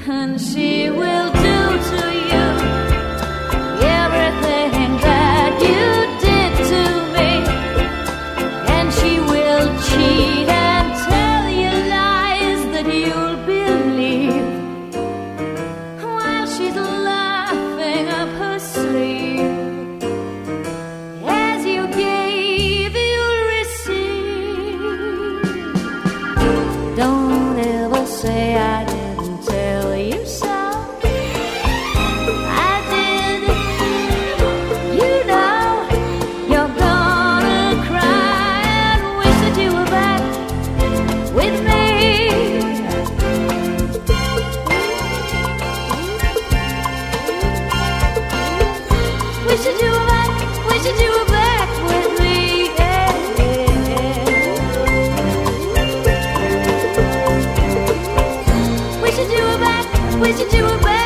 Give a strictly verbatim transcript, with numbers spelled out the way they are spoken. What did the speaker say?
and she will do to you everything that you did to me, and she will cheat and tell you lies that you'll believe while she's laughing up her sleeve. As you gave, you'll receive. Don't ever say I didn't tell you so. I did. You know you're gonna cry and wish that you were back with me. Wish that you were back, wish that you were back with me. Yeah, yeah. Wish that you were back, wish that you were back.